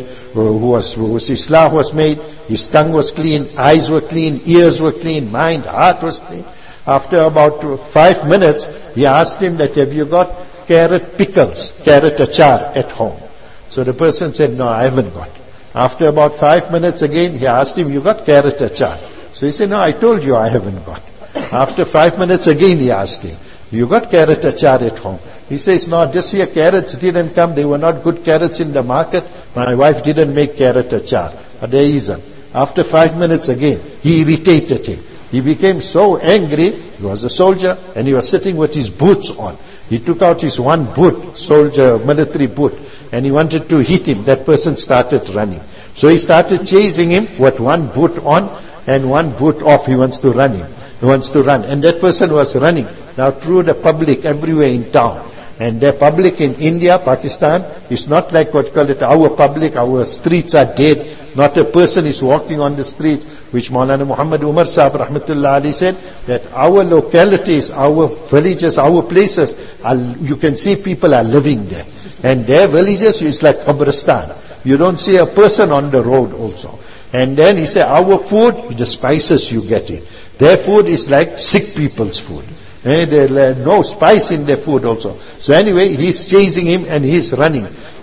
whose Islah was made, his tongue was clean, eyes were clean, ears were clean, mind, heart was clean. After about 5 minutes, he asked him that, have you got carrot pickles, carrot achar at home? So the person said, no, I haven't got. After about 5 minutes again, he asked him, you got carrot achar? So he said, no, I told you I haven't got. After 5 minutes again, he asked him, you got carrot achar at home? He says, no, this year carrots didn't come. They were not good carrots in the market. My wife didn't make carrot achar. But there isn't. After 5 minutes again, he irritated him. He became so angry. He was a soldier and he was sitting with his boots on. He took out his one boot, soldier, military boot, and he wanted to hit him. That person started running. So he started chasing him with one boot on and one boot off. He wants to run him. He wants to run. And that person was running. Now through the public everywhere in town. And the public in India, Pakistan, is not like what you call it, our public, our streets are dead. Not a person is walking on the streets, which Maulana Muhammad Umar Sahib Rahmatullah Ali said, that our localities, our villages, our places, you can see people are living there. And their villages is like Qabristan. You don't see a person on the road also. And then he said, our food, the spices you get it. Their food is like sick people's food. There's no spice in their food also. So anyway, he's chasing him and he's running.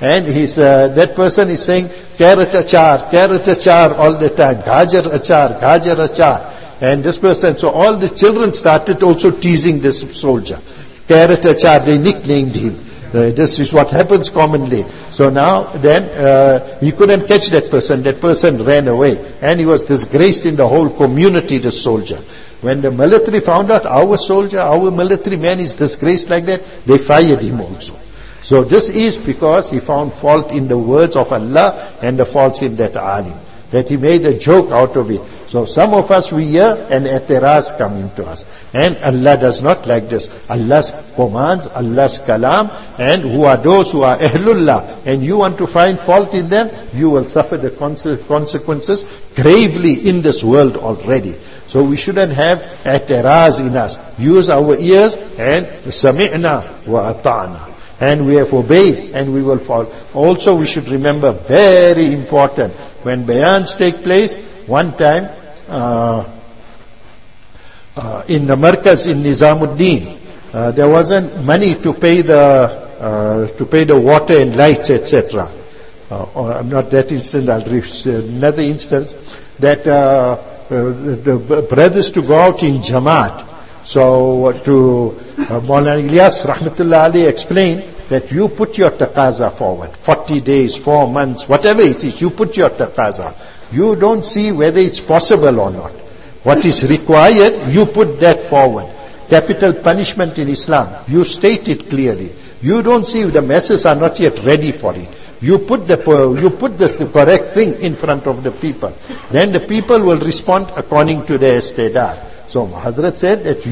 and that person is saying, carrot achar all the time, gajar achar. And this person, so all the children started also teasing this soldier. Carrot achar, they nicknamed him. This is what happens commonly. So now, then, he couldn't catch that person. That person ran away. And he was disgraced in the whole community, this soldier. When the military found out our soldier, our military man is disgraced like that, they fired him also. So this is because he found fault in the words of Allah and the faults in that alim. That he made a joke out of it. So some of us, we hear and i'tiraz come into us. And Allah does not like this. Allah's commands, Allah's kalam, and who are those who are ahlullah, and you want to find fault in them, you will suffer the consequences gravely in this world already. So we shouldn't have i'tiraz in us. Use our ears and sami'na wa ata'na. And we have obeyed and we will fall. Also we should remember, very important, when bayans take place, one time in the Markaz in Nizamuddin, there wasn't money to pay the water and lights, etc. Or not that instance, I'll read another instance, that the brothers to go out in Jamaat. So to Maulana Ilyas Rahmatullah Ali explained that you put your taqaza forward, 40 days, 4 months, whatever it is, you put your taqaza. You don't see whether it's possible or not. What is required, you put that forward. Capital punishment in Islam, you state it clearly. You don't see the masses are not yet ready for it. You put the correct thing in front of the people. Then the people will respond according to their istidad. So Hazrat said that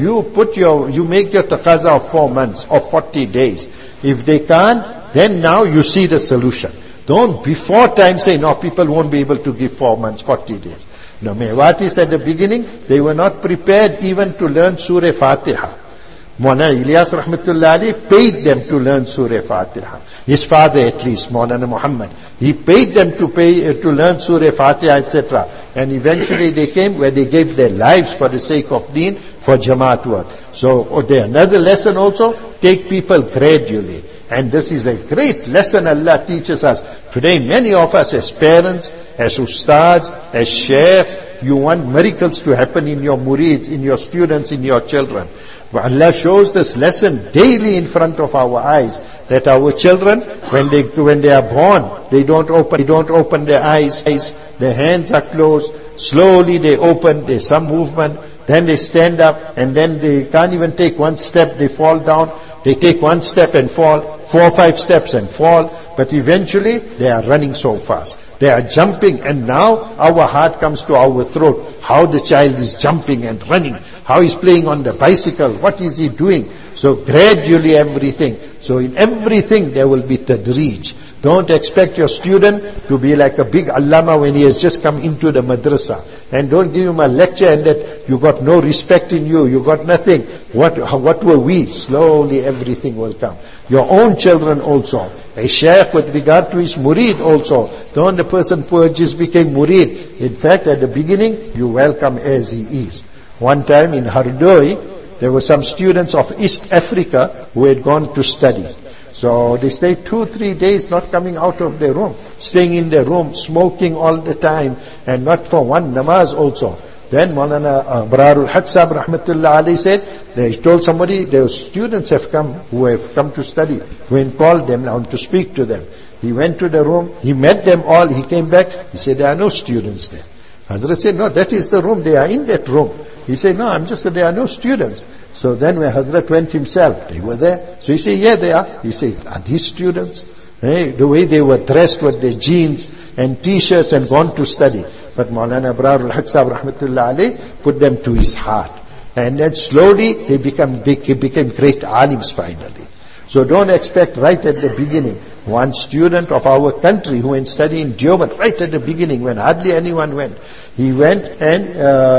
you make your taqaza of 4 months or 40 days. If they can't, then now you see the solution. Don't before time say, no, people won't be able to give 4 months, 40 days. No, Mewatis at the beginning, they were not prepared even to learn Surah Fatiha. Maulana Ilyas Rahmatullah Ali paid them to learn Surah Fatiha. His father at least, Maulana Muhammad. He paid them to learn Surah Fatiha, etc. And eventually they came where they gave their lives for the sake of deen, for Jamaat work. So another lesson also, take people gradually. And this is a great lesson Allah teaches us. Today many of us as parents, as ustads, as sheikhs, you want miracles to happen in your murids, in your students, in your children. But Allah shows this lesson daily in front of our eyes, that our children, when they are born, they don't open their eyes, their hands are closed, slowly they open, there's some movement, then they stand up, and then they can't even take one step, they fall down, they take one step and fall, 4 or 5 steps and fall, but eventually they are running so fast. They are jumping, and now our heart comes to our throat. How the child is jumping and running. How he's playing on the bicycle. What is he doing? So gradually everything. So in everything there will be tadreej. Don't expect your student to be like a big allama when he has just come into the madrasa. And don't give him a lecture and that you got no respect in you, you got nothing. What were we? Slowly everything will come. Your own children also. A shaykh with regard to his murid also. Don't the person who just became murid. In fact, at the beginning, you welcome as he is. One time in Hardoi, there were some students of East Africa who had gone to study. So they stayed 2-3 days not coming out of their room, staying in their room, smoking all the time, and not for one namaz also. Then Maulana Abrarul Haq Sahib Rahmatullah Ali said, he told somebody, their students who have come to study, when called them now to speak to them. He went to the room, he met them all, he came back, he said, there are no students there. Hazrat said, no, that is the room, they are in that room. He said, no, I'm just, there are no students. So then when Hazrat went himself, they were there. So he said, yeah, they are. He said, are these students? Hey, the way they were dressed with their jeans and t-shirts and gone to study. But Maulana Abrarul Haq Sahib Rahmatullah Ali put them to his heart. And then slowly they became great alims finally. So don't expect right at the beginning. One student of our country who went studying in Deoband, right at the beginning when hardly anyone went, he went and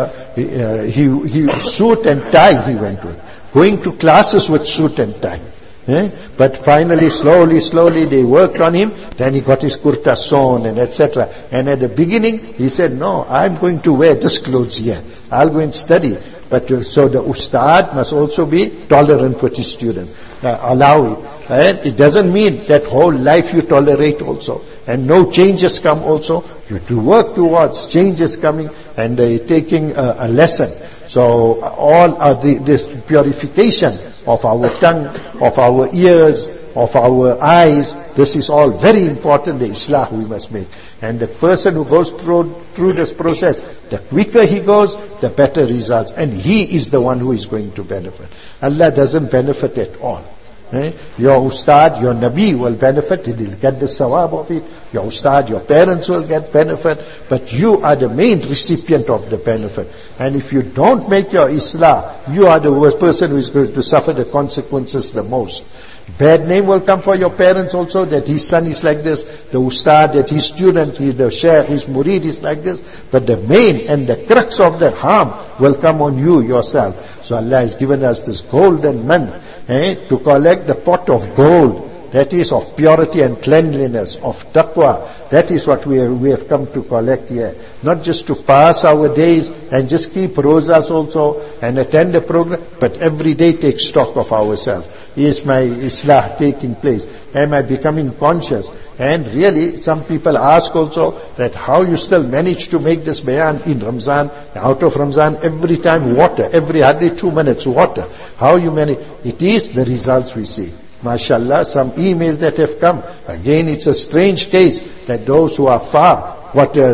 he suit and tie he went with. Going to classes with suit and tie. But finally, slowly they worked on him. Then he got his kurta sewn and etc. And at the beginning, he said, no, I'm going to wear this clothes here. I'll go and study. But so the ustad must also be tolerant with his student. Allow it. And it doesn't mean that whole life you tolerate also. And no changes come also. You have to work towards changes coming and taking a lesson. So all this purification of our tongue, of our ears, of our eyes, this is all very important, the islah we must make. And the person who goes through this process, the quicker he goes, the better results. And he is the one who is going to benefit. Allah doesn't benefit at all. Your ustad, your nabi will benefit, he will get the sawab of it. Your ustad, your parents will get benefit, but you are the main recipient of the benefit. And if you don't make your islah, you are the worst person who is going to suffer the consequences the most. Bad name will come for your parents also, that his son is like this, the ustad, that his student, the shaykh, his murid is like this. But the main and the crux of the harm will come on you yourself. So Allah has given us this golden month to collect the pot of gold. That is of purity and cleanliness, of taqwa. That is what we have come to collect here. Not just to pass our days and just keep rosas also and attend the program, but every day take stock of ourselves. Is my islah taking place? Am I becoming conscious? And really, some people ask also that how you still manage to make this bayan in Ramzan, out of Ramzan, every time water, hardly 2 minutes water. How you manage? It is the results we see. MashaAllah, some emails that have come. Again, it's a strange case that those who are far,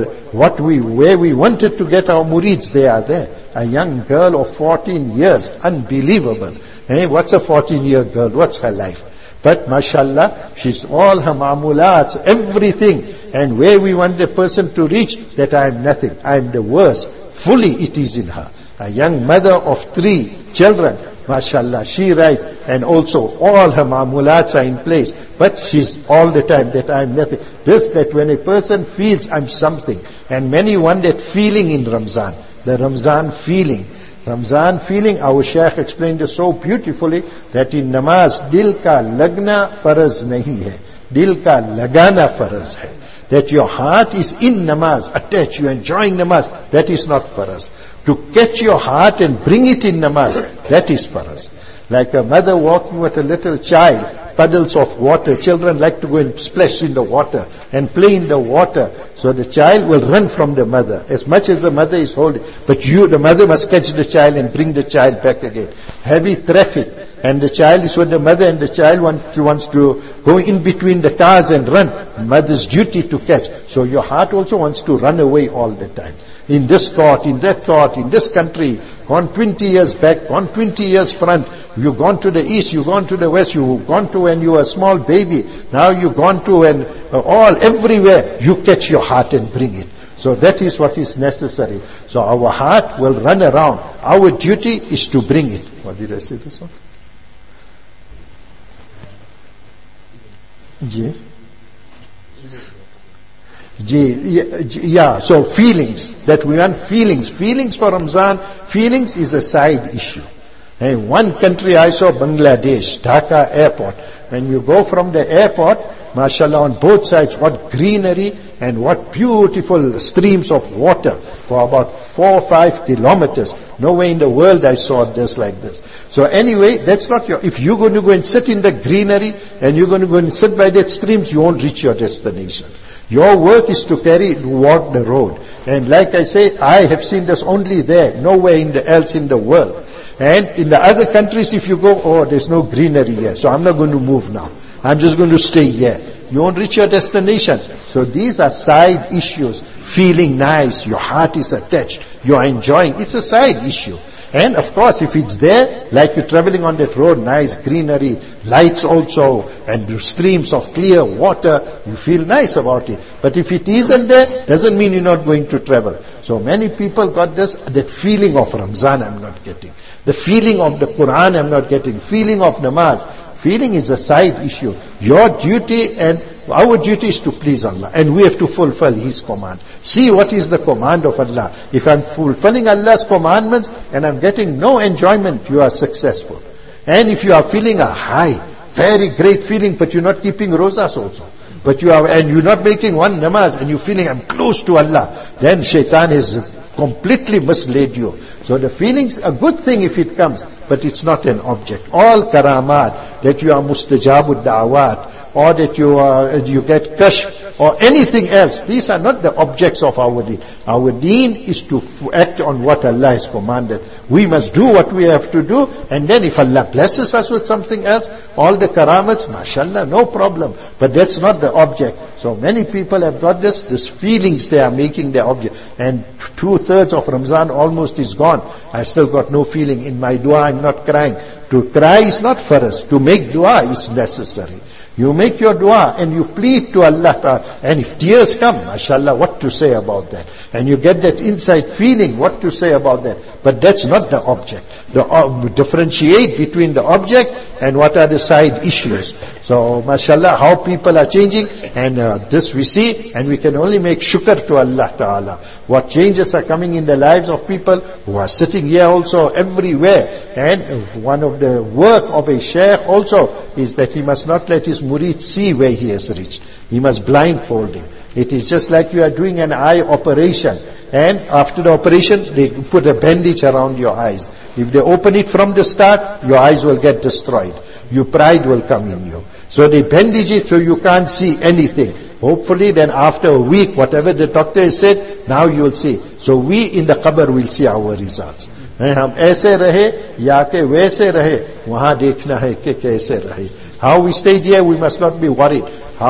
where we wanted to get our murids, they are there. A young girl of 14 years, unbelievable. What's a 14-year girl? What's her life? But mashallah, she's all her ma'amulats, everything. And where we want the person to reach, that I am nothing, I am the worst. Fully it is in her. A young mother of 3 children, mashallah, she writes, and also all her ma'amulats are in place. But she's all the time that I am nothing. This, that when a person feels I'm something, and many want that feeling in Ramzan, the Ramzan feeling. Ramzan feeling, our Shaykh explained it so beautifully, that in namaz, dil ka lagna faraz nahi hai. Dil ka lagana faraz hai. That your heart is in namaz, attached, you're enjoying namaz, that is not faraz. To catch your heart and bring it in namaz, that is faraz. Like a mother walking with a little child, puddles of water. Children like to go and splash in the water and play in the water. So the child will run from the mother as much as the mother is holding. But the mother must catch the child and bring the child back again. Heavy traffic. And the child is with the mother, and the child wants to go in between the cars and run. Mother's duty to catch. So your heart also wants to run away all the time. In this thought, in that thought, in this country, gone 20 years back, gone 20 years front. You've gone to the east, you've gone to the west, you've gone to when you were a small baby. Now you've gone to everywhere. You catch your heart and bring it. So that is what is necessary. So our heart will run around. Our duty is to bring it. What did I say this one? Yeah, so feelings, that we want feelings. Feelings for Ramzan, feelings is a side issue. One country I saw, Bangladesh, Dhaka airport. When you go from the airport, mashallah, on both sides, what greenery and what beautiful streams of water for about 4 or 5 kilometers. Nowhere in the world I saw this like this. So anyway, that's not if you're going to go and sit in the greenery and you're going to go and sit by that streams, you won't reach your destination. Your work is to walk the road. And like I say, I have seen this only there, nowhere else in the world. And in the other countries, if you go, there's no greenery here, so I'm not going to move now. I'm just going to stay here. You won't reach your destination. So these are side issues. Feeling nice, your heart is attached, you are enjoying. It's a side issue. And of course, if it's there, like you're traveling on that road, nice greenery, lights also, and streams of clear water, you feel nice about it. But if it isn't there, doesn't mean you're not going to travel. So many people got that feeling of Ramzan I'm not getting. The feeling of the Quran I'm not getting. Feeling of namaz. Feeling is a side issue. Your duty and our duty is to please Allah. And we have to fulfill His command. See what is the command of Allah. If I'm fulfilling Allah's commandments and I'm getting no enjoyment, you are successful. And if you are feeling a high, very great feeling, but you're not keeping rosas also, and you're not making one namaz, and you're feeling I'm close to Allah, then shaitan has completely misled you. So the feeling's a good thing if it comes, but it's not an object. All karamat, that you are mustajabud da'awat, or that you get kashf, or anything else, these are not the objects of our deen. Our deen is to act on what Allah has commanded. We must do what we have to do, and then if Allah blesses us with something else, all the karamats, mashallah, no problem. But that's not the object. So many people have got this feelings they are making their object. And 2/3 of Ramzan almost is gone. I still got no feeling in my dua, I'm not crying. To cry is not for us. To make dua is necessary. You make your dua and you plead to Allah Ta'ala. And if tears come, mashallah, what to say about that? And you get that inside feeling, what to say about that? But that's not the object. Differentiate between the object and what are the side issues. So, mashallah, how people are changing, and this we see, and we can only make shukr to Allah Ta'ala. What changes are coming in the lives of people who are sitting here also everywhere. And one of the work of a shaykh also is that he must not let his murid see where he has reached. He must blindfold him. It is just like you are doing an eye operation, and after the operation they put a bandage around your eyes. If they open it from the start, your eyes will get destroyed. Your pride will come in you. So they bandage it so you can't see anything. Hopefully then after a week, whatever the doctor has said, now you will see. So we in the qabr will see our results. हम ऐसे रहे या के वैसे रहे, वहां देखना है कि कैसे रहे. How we stayed here, we must not be worried.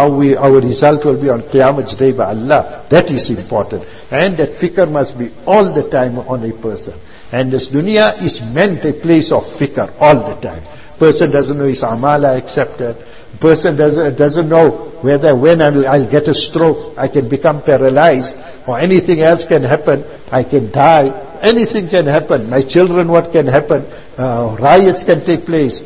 Our result will be on Qiyamah's day by Allah. That is important. And that fikr must be all the time on a person. And this dunya is meant a place of fikr all the time. Person doesn't know his amala accepted. Person doesn't know when I'll get a stroke, I can become paralyzed, or anything else can happen, I can die. Anything can happen. My children, what can happen? Riots can take place.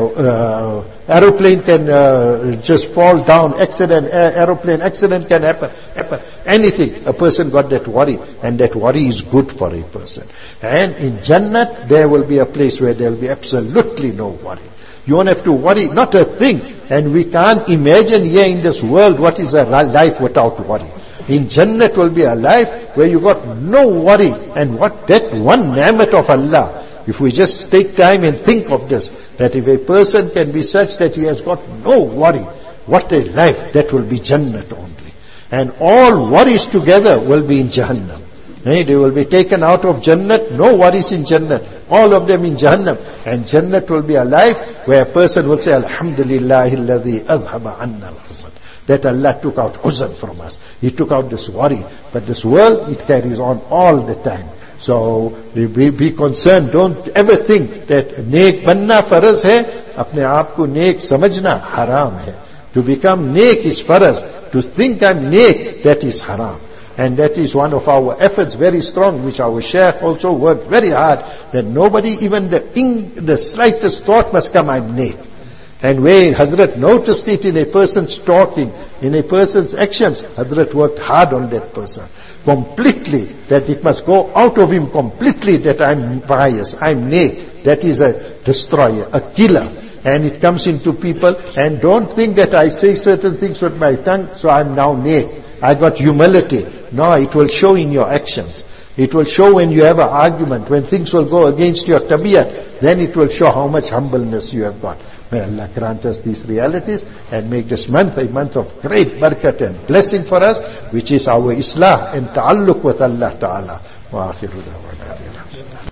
Aeroplane can just fall down. Aeroplane accident can happen. Anything. A person got that worry. And that worry is good for a person. And in Jannat, there will be a place where there will be absolutely no worry. You won't have to worry, not a thing. And we can't imagine here in this world what is a life without worry. In Jannat will be a life where you got no worry. And what that one ni'mat of Allah, if we just take time and think of this, that if a person can be such that he has got no worry, what a life, that will be Jannat only. And all worries together will be in Jahannam. They will be taken out of Jannat, no worries in Jannat, all of them in Jahannam. And Jannat will be a life where a person will say, Alhamdulillahi alladhi adhaba anna al-hasan. That Allah took out huzn from us. He took out this worry. But this world, it carries on all the time. So, be concerned. Don't ever think that neek banna faraz hai, apne aap ko neek samajhna haram hai. To become neek is faraz. To think I'm neek, that is haram. And that is one of our efforts, very strong, which our Shaykh also worked very hard, that nobody, even the slightest thought must come, I'm neek. And where Hazrat noticed it in a person's talking, in a person's actions, Hazrat worked hard on that person. Completely, that it must go out of him completely that I'm pious, I'm neek. That is a destroyer, a killer. And it comes into people, and don't think that I say certain things with my tongue, so I'm now neek. I got humility. No, it will show in your actions. It will show when you have an argument, when things will go against your tabiyat, then it will show how much humbleness you have got. May Allah grant us these realities and make this month a month of great barakat and blessing for us, which is our islah and ta'alluq with Allah Ta'ala. Wa akhiru da'wana.